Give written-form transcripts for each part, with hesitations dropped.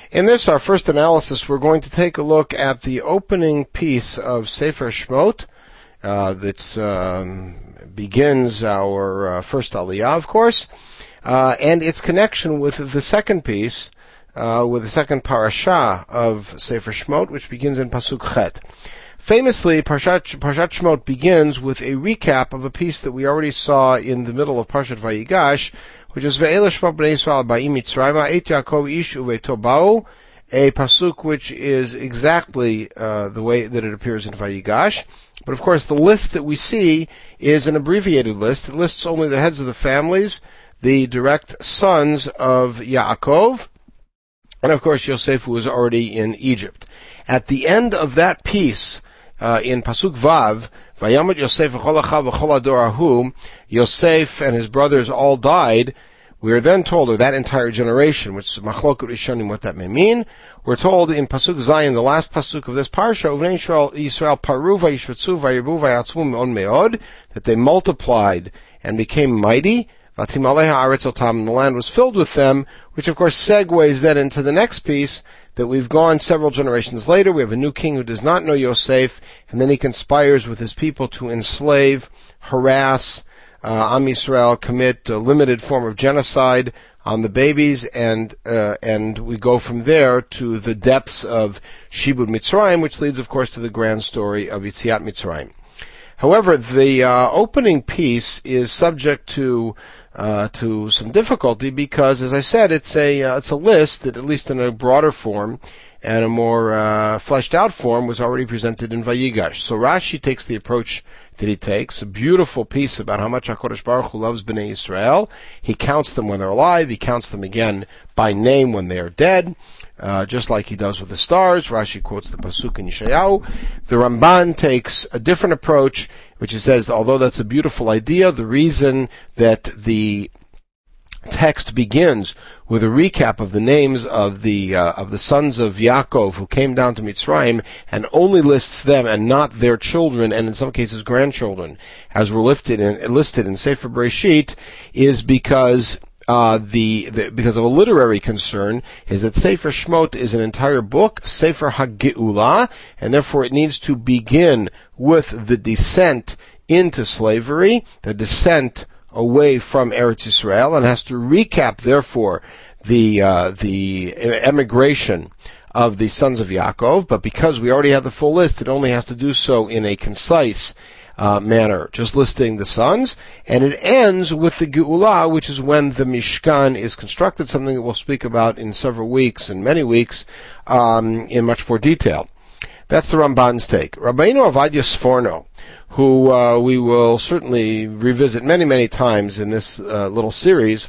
In this, our first analysis, we're going to take a look at the opening piece of Sefer Shemot that begins our first Aliyah, of course, and its connection with the second piece, with the second parasha of Sefer Shemot, which begins in Pasuk Chet. Famously, Parshat Shemot begins with a recap of a piece that we already saw in the middle of Parshat Vayigash, which is Ve'ela Shemot Bnei Yisrael Ba'im Mitzrayma Et Yaakov Ish Uveito Ba'u, a pasuk which is exactly the way that it appears in Vayigash. But of course, the list that we see is an abbreviated list. It lists only the heads of the families, the direct sons of Yaakov, and of course Yosef, who was already in Egypt. At the end of that piece, in Pasuk Vav, Vayamot Yosef v'chol achav v'chol ador ahu, Yosef and his brothers all died. We are then told of that entire generation, which is Machlokut Rishonim, what that may mean. We're told in Pasuk Zayin, the last Pasuk of this parsha, Uvnei Yisrael paru vayishvatzu vayirbu vayatzmu me'on me'od, that they multiplied and became mighty. Vatimalei ha'aretz otam, and the land was filled with them, which of course segues then into the next piece, that we've gone several generations later. We have a new king who does not know Yosef, and then he conspires with his people to enslave, harass Am Yisrael, commit a limited form of genocide on the babies, and we go from there to the depths of Shibud Mitzrayim, which leads, of course, to the grand story of Yetziat Mitzrayim. However, the opening piece is subject to some difficulty because, as I said, it's a list that, at least in a broader form and a more fleshed out form, was already presented in Vayigash. So Rashi takes the approach that he takes, a beautiful piece about how much HaKadosh Baruch Hu loves Bnei Yisrael. He counts them when they're alive. He counts them again by name when they are dead, just like he does with the stars. Rashi quotes the Pasuk in Yeshayahu. The Ramban takes a different approach, which he says, although that's a beautiful idea, the reason that the text begins with a recap of the names of the sons of Yaakov who came down to Mitzrayim, and only lists them and not their children, and in some cases grandchildren, as were listed in Sefer Bereshit, is because because of a literary concern, is that Sefer Shemot is an entire book, Sefer HaGeula, and therefore it needs to begin with the descent into slavery, the descent away from Eretz Yisrael, and has to recap, therefore, the emigration of the sons of Yaakov. But because we already have the full list, it only has to do so in a concise manner, just listing the sons, and it ends with the Geula, which is when the Mishkan is constructed, something that we'll speak about in several weeks, in many weeks, in much more detail. That's the Ramban's take. Rabbeinu Ovadia Sforno, who we will certainly revisit many, many times in this little series,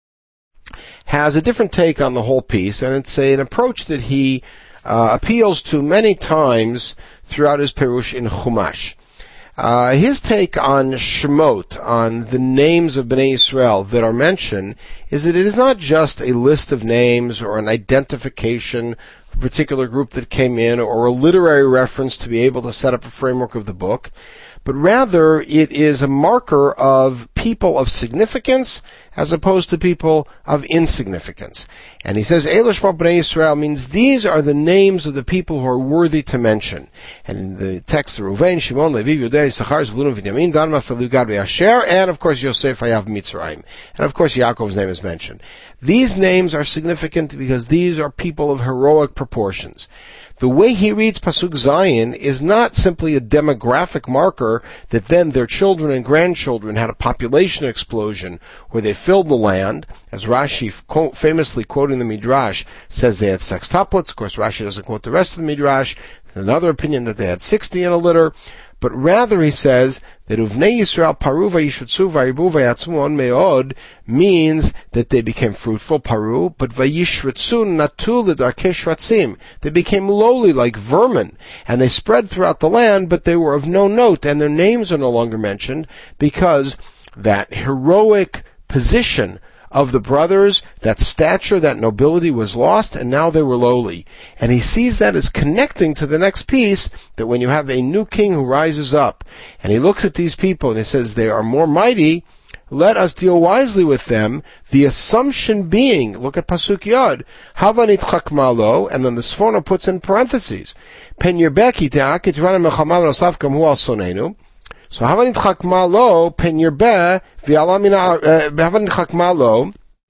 has a different take on the whole piece, and it's an approach that he appeals to many times throughout his Perush in Chumash. His take on Shemot, on the names of Bnei Yisrael that are mentioned, is that it is not just a list of names or an identification of a particular group that came in, or a literary reference to be able to set up a framework of the book, but rather it is a marker of people of significance as opposed to people of insignificance. And he says, Eila Shemot Bnei Yisrael means these are the names of the people who are worthy to mention. And in the text, Reuven, Shimon, Levi, Yehuda, Issachar, Zebulun, Binyamin, Dan, Naphtali, Gad, Asher, and of course Yosef, Hayav, Mitzrayim. And of course Yaakov's name is mentioned. These names are significant because these are people of heroic proportions. The way he reads Pasuk Zayin is not simply a demographic marker that then their children and grandchildren had a population explosion where they filled the land, as Rashi, famously quoting the Midrash, says they had sextuplets. Of course, Rashi doesn't quote the rest of the Midrash. Another opinion that they had 60 in a litter. But rather he says that Uvnei Yisrael paru vayishutzu vayibu vayatzmu on me'od means that they became fruitful, paru, but vayishritzu natu l'darkei shratzim. They became lowly like vermin, and they spread throughout the land, but they were of no note, and their names are no longer mentioned because that heroic position of the brothers, that stature, that nobility was lost, and now they were lowly. And he sees that as connecting to the next piece, that when you have a new king who rises up, and he looks at these people and he says they are more mighty, let us deal wisely with them, the assumption being, look at Pasuk Yod, Hava nitchak malo, and then the Sforno puts in parentheses, Pen yirbeki te'ak itranim mechamal nosav kam hu al sonenu. So Hava nitchak malo, Pen yirbeh, v'ala min Hava nitchak malo,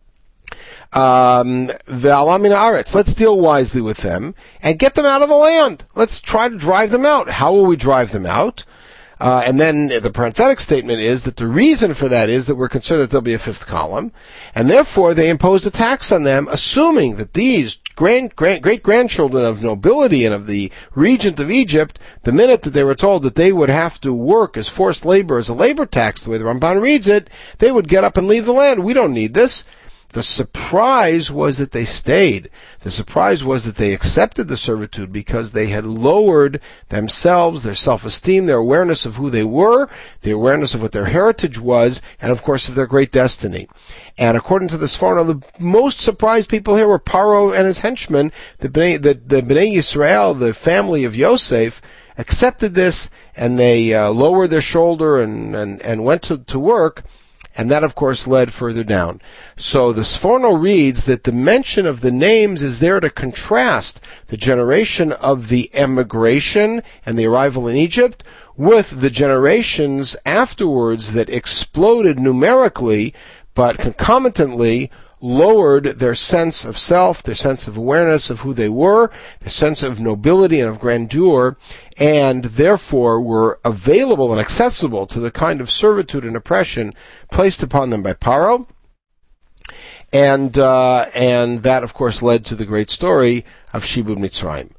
let's deal wisely with them and get them out of the land. Let's try to drive them out. How will we drive them out? And then the parenthetic statement is that the reason for that is that we're concerned that there'll be a fifth column, and therefore they imposed a tax on them, assuming that these great-grandchildren of nobility and of the regent of Egypt, the minute that they were told that they would have to work as forced labor, as a labor tax, the way the Ramban reads it, they would get up and leave the land. We don't need this. The surprise was that they stayed. The surprise was that they accepted the servitude because they had lowered themselves, their self-esteem, their awareness of who they were, the awareness of what their heritage was, and of course of their great destiny. And according to this Sforno, the most surprised people here were Paro and his henchmen. The Bnei Yisrael, the family of Yosef, accepted this, and they lowered their shoulder and went to work. And that, of course, led further down. So the Sforno reads that the mention of the names is there to contrast the generation of the emigration and the arrival in Egypt with the generations afterwards that exploded numerically, but concomitantly lowered their sense of self, their sense of awareness of who they were, their sense of nobility and of grandeur, and therefore were available and accessible to the kind of servitude and oppression placed upon them by Paro. And that, of course, led to the great story of Shibud Mitzrayim.